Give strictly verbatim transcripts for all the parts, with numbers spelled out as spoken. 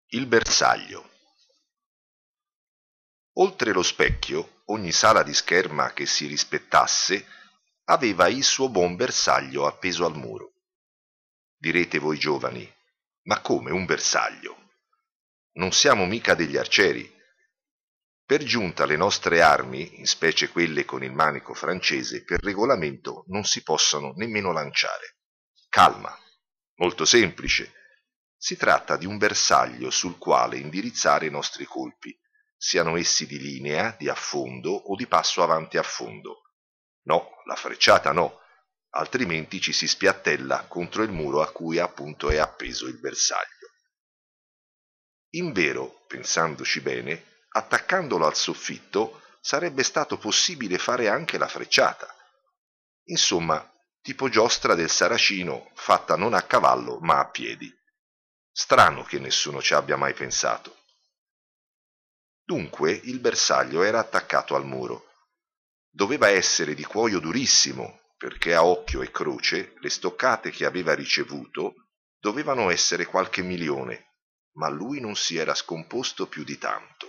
Il bersaglio. Oltre lo specchio, ogni sala di scherma che si rispettasse aveva il suo buon bersaglio appeso al muro. Direte voi giovani, ma come un bersaglio? Non siamo mica degli arcieri. Per giunta le nostre armi, in specie quelle con il manico francese, per regolamento non si possono nemmeno lanciare. Calma, molto semplice. Si tratta di un bersaglio sul quale indirizzare i nostri colpi, siano essi di linea, di affondo o di passo avanti affondo. No, la frecciata no, altrimenti ci si spiattella contro il muro a cui appunto è appeso il bersaglio. Invero, pensandoci bene, attaccandolo al soffitto sarebbe stato possibile fare anche la frecciata. Insomma, tipo giostra del Saracino fatta non a cavallo ma a piedi. Strano che nessuno ci abbia mai pensato. Dunque il bersaglio era attaccato al muro. Doveva essere di cuoio durissimo, perché a occhio e croce le stoccate che aveva ricevuto dovevano essere qualche milione, ma lui non si era scomposto più di tanto.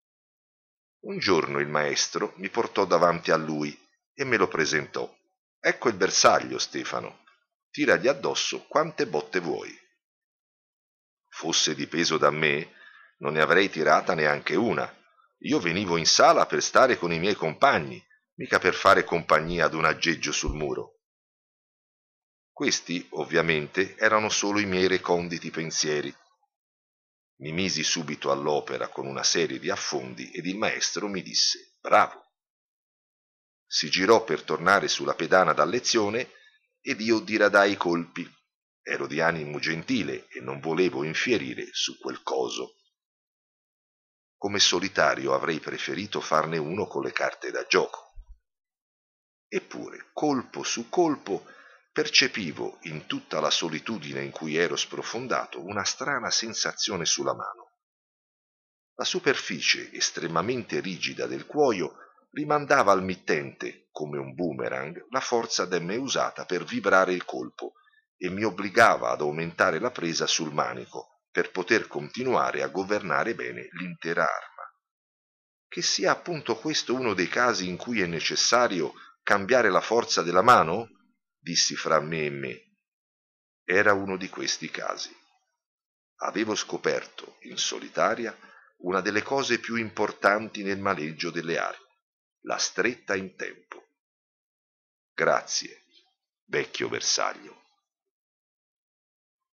Un giorno il maestro mi portò davanti a lui e me lo presentò. Ecco il bersaglio, Stefano. Tiragli addosso quante botte vuoi. Fosse dipeso da me, non ne avrei tirata neanche una. Io venivo in sala per stare con i miei compagni, mica per fare compagnia ad un aggeggio sul muro. Questi, ovviamente, erano solo i miei reconditi pensieri. Mi misi subito all'opera con una serie di affondi ed il maestro mi disse «Bravo». Si girò per tornare sulla pedana da lezione ed io diradai i colpi. Ero di animo gentile e non volevo infierire su quel coso. Come solitario avrei preferito farne uno con le carte da gioco. Eppure, colpo su colpo, percepivo in tutta la solitudine in cui ero sprofondato una strana sensazione sulla mano. La superficie estremamente rigida del cuoio rimandava al mittente, come un boomerang, la forza da me usata per vibrare il colpo e mi obbligava ad aumentare la presa sul manico per poter continuare a governare bene l'intera arma. Che sia appunto questo uno dei casi in cui è necessario cambiare la forza della mano? Dissi fra me e me. Era uno di questi casi. Avevo scoperto, in solitaria, una delle cose più importanti nel maneggio delle armi, la stretta in tempo. Grazie, vecchio bersaglio.